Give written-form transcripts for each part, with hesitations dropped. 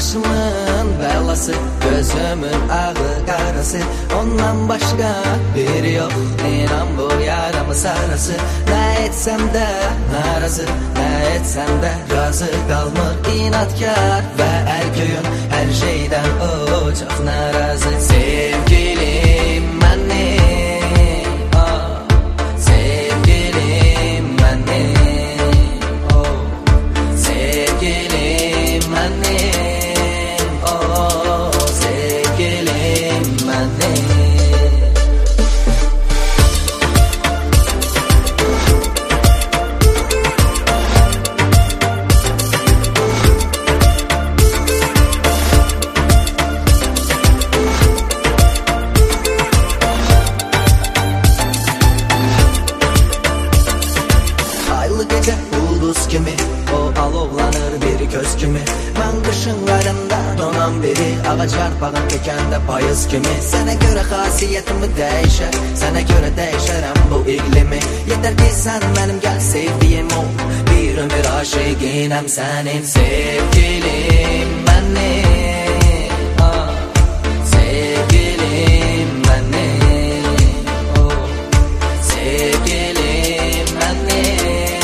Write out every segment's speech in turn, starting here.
başımın bəlası, gözümün ağı qarası. Ondan başqa biri yox, inan bu yaramı sarası. Nə etsəm də narazı, nə etsəm də razı qalmır inatkar və ərköyün hər şeydən o çox narazı. Sevgilim mənim, sevgilim mənim, sevgilim mənim, sevgilim mənim. Gece ulduz kimi, o alovlanır bir göz kimi. Mən qışın qarında donan biri, ağac yarpağın tökəndə payız kimi. Sənə görə xasiyyətimi dəyişər, sənə görə dəyişərəm bu iqlimi. Yetər ki sən mənim gəl sevdiyim ol, bir ömür aşiqinəm sənin. Sevgilim mənim, sevgilim mənim, sevgilim mənim.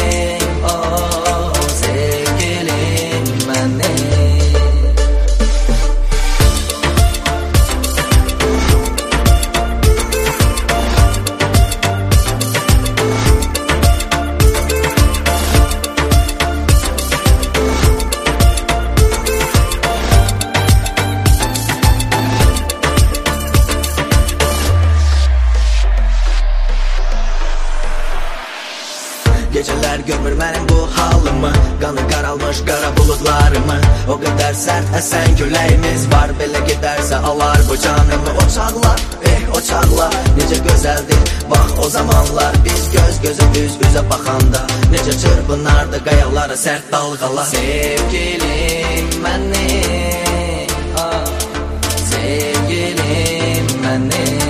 Geceler görmür mənim bu halımı, qanı qaralmış qara buludlarımı. O qədər sərt əsən küləyimiz var, belə gedərsə alar bu canımı. O çağlar, o çağlar, necə gözəldir, bax o zamanlar. Biz göz gözə üz-üzə baxanda, necə çırpınardı qayalara sərt dalğalar. Sevgilim mənim, sevgilim mənim.